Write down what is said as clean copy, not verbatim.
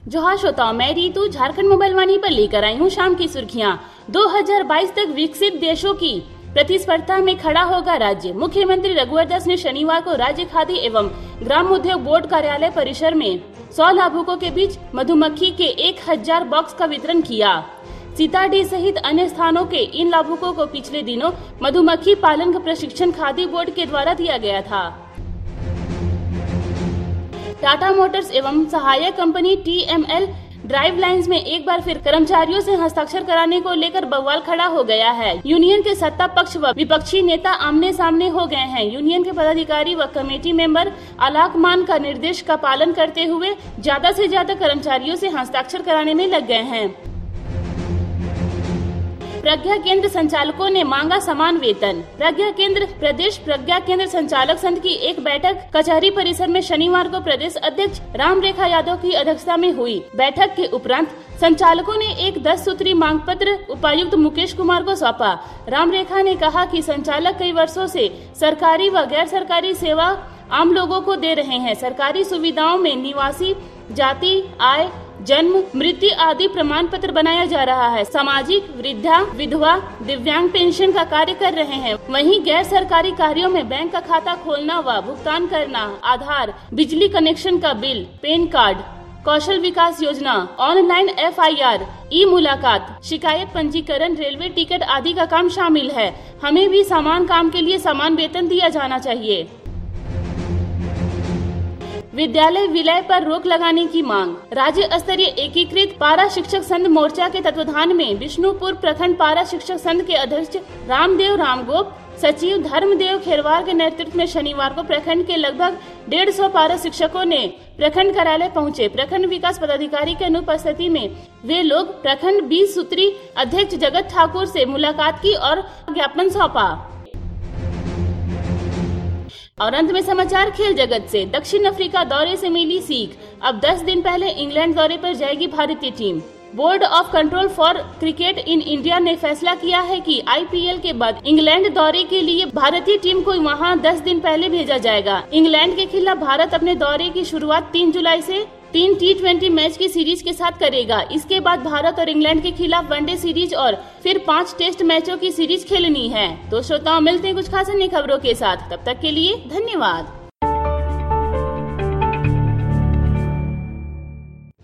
जोहार श्रोताओं, मैं रीतू झारखंड मोबाइल वाणी पर लेकर आई हूँ शाम की सुर्खियाँ। 2022 तक विकसित देशों की प्रतिस्पर्धा में खड़ा होगा राज्य। मुख्यमंत्री रघुवर दास ने शनिवार को राज्य खादी एवं ग्राम उद्योग बोर्ड कार्यालय परिसर में 100 लाभुकों के बीच मधुमक्खी के 1000 बॉक्स का वितरण किया। सीताडी सहित अन्य स्थानों के इन लाभुकों को पिछले दिनों मधुमक्खी पालन का प्रशिक्षण खादी बोर्ड के द्वारा दिया गया था। टाटा मोटर्स एवं सहायक कंपनी TML ड्राइव लाइन्स में एक बार फिर कर्मचारियों से हस्ताक्षर कराने को लेकर बवाल खड़ा हो गया है। यूनियन के सत्ता पक्ष व विपक्षी नेता आमने सामने हो गए हैं। यूनियन के पदाधिकारी व कमेटी मेंबर अलाकमान का निर्देश का पालन करते हुए ज्यादा से ज्यादा कर्मचारियों से हस्ताक्षर कराने में लग गए हैं। प्रज्ञा केंद्र संचालकों ने मांगा समान वेतन। प्रज्ञा केंद्र प्रदेश प्रज्ञा केंद्र संचालक संघ की एक बैठक कचहरी परिसर में शनिवार को प्रदेश अध्यक्ष राम रेखा यादव की अध्यक्षता में हुई। बैठक के उपरांत संचालकों ने एक 10 सूत्री मांग पत्र उपायुक्त मुकेश कुमार को सौंपा। राम रेखा ने कहा कि संचालक कई वर्षों से सरकारी व गैर सरकारी सेवा आम लोगों को दे रहे हैं। सरकारी सुविधाओं में निवासी जाति, आय, जन्म, मृत्यु आदि प्रमाण पत्र बनाया जा रहा है। सामाजिक, वृद्धा, विधवा, दिव्यांग पेंशन का कार्य कर रहे हैं। वहीं गैर सरकारी कार्यों में बैंक का खाता खोलना व भुगतान करना, आधार, बिजली कनेक्शन का bill, PAN card, Kaushal Vikas Yojana, online FIR, ई मुलाकात, शिकायत पंजीकरण, रेलवे टिकट आदि का काम शामिल है। हमें भी समान काम के लिए समान वेतन दिया जाना चाहिए। विद्यालय विलय पर रोक लगाने की मांग। राज्य स्तरीय एकीकृत पारा शिक्षक संघ मोर्चा के तत्वाधान में विष्णुपुर प्रखंड पारा शिक्षक संघ के अध्यक्ष रामदेव रामगोप, सचिव धर्मदेव खेरवार के नेतृत्व में शनिवार को प्रखंड के लगभग 150 पारा शिक्षकों ने प्रखंड कार्यालय पहुंचे। प्रखंड विकास पदाधिकारी के अनुपस्थिति में वे लोग प्रखंड 20 सूत्री अध्यक्ष जगत ठाकुर से मुलाकात की और ज्ञापन सौंपा। और अंत में समाचार खेल जगत से। दक्षिण अफ्रीका दौरे से मिली सीख। अब 10 दिन पहले इंग्लैंड दौरे पर जाएगी भारतीय team. Board of control for cricket in India ने फैसला किया है कि IPL के बाद इंग्लैंड दौरे के लिए भारतीय टीम को वहां 10 दिन पहले भेजा जाएगा। इंग्लैंड के खिलाफ भारत अपने दौरे की शुरुआत 3 जुलाई से 3 T20 मैच की सीरीज के साथ करेगा। इसके बाद भारत और इंग्लैंड के खिलाफ वनडे सीरीज और फिर 5 टेस्ट मैचों की सीरीज खेलनी है। तो श्रोताओं, मिलते हैं कुछ खास अन्य खबरों के साथ। तब तक के लिए धन्यवाद।